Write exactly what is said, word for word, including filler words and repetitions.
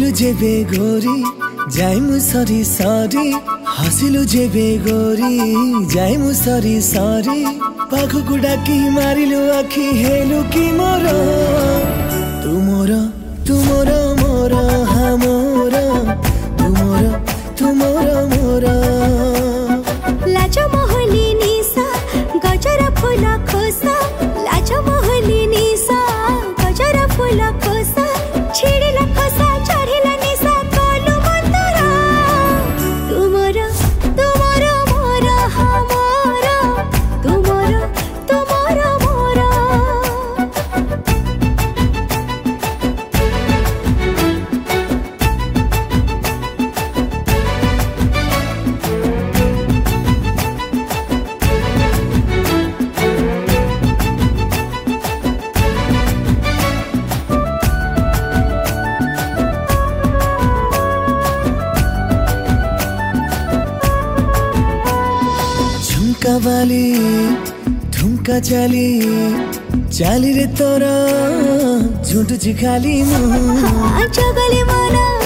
हसिलु जेबे गोरी जाइमु सरी सरी हसिलु जेबे गोरी जाइमु सरी सरी पाखकु डाकी मारिलु आखि हेलु कि मोर तुमोर तुमोर मोर हा मोर तुमोर तुमोर मोर लाज मोहली निसा गजर फूल खोसा लाज मोहली निसा गजर फूल खोसा छिड़िला खोसा चढ़िला निसा कलु मंतरा तुमोर तुमोर मोर हा मोर तुमोर तुमोर मोर झुमका वाली ठुमका चाली चाली रे तोरा झुंटुची खाली जगले मन